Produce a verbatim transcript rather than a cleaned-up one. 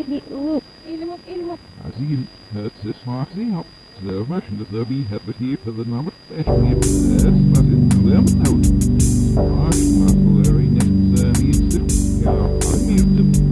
عزيزي هتسمع سيها لو مش نتبي هبتي في النمر تشمي بس بس الكلام الأول عاش مع فلوري نفساني يا عمي